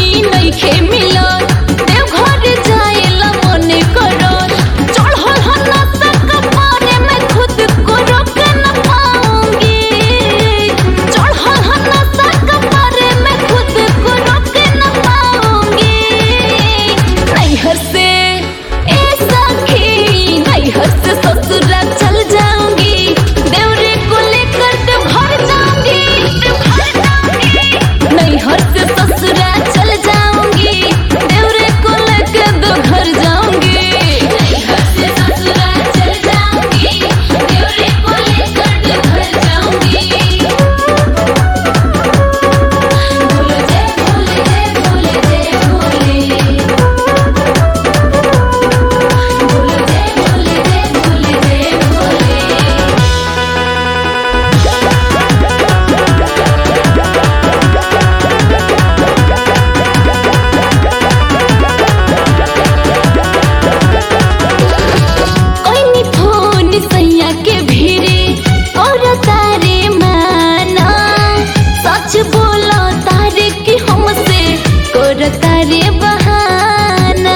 नइखे मिलत देवघर जाएला मन करत चढ़ल हना तक पारे में खुद को रोक न पाऊंगी चढ़ल हना तक पारे में खुद को रोक न पाऊंगी नैहर से ए सखी नैहर से ससुरा चल जाऊंगी देवरे को लेकर देवघर जाऊंगी नैहर से ससुरा चल जाऊंगी देवरे को लेकर देवघर जाऊंगी नैहर से ससुरा चल जाऊंगी देवरे को लेकर देवघर जाऊंगी भोले जय भोले जय भोले जय भोले जय भोले कोई फोन सैया के भीरे और तारे माना सच बोलो तारे की हमसे कर तारे बहाना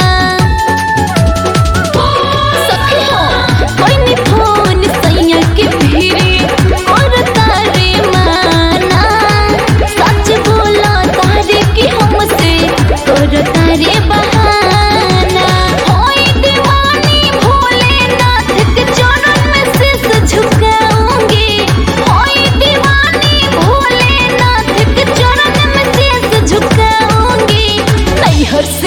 सखी हो कोई फोन सैया के भीरे और तारे माना सच बोलो तारे की हमसे कर तारे बहाना होई दीवानी भोलेनाथ के चरण में शीश झुकाऊंगी होई दीवानी भोलेनाथ के चरण में शीश झुकाऊंगी नैहर से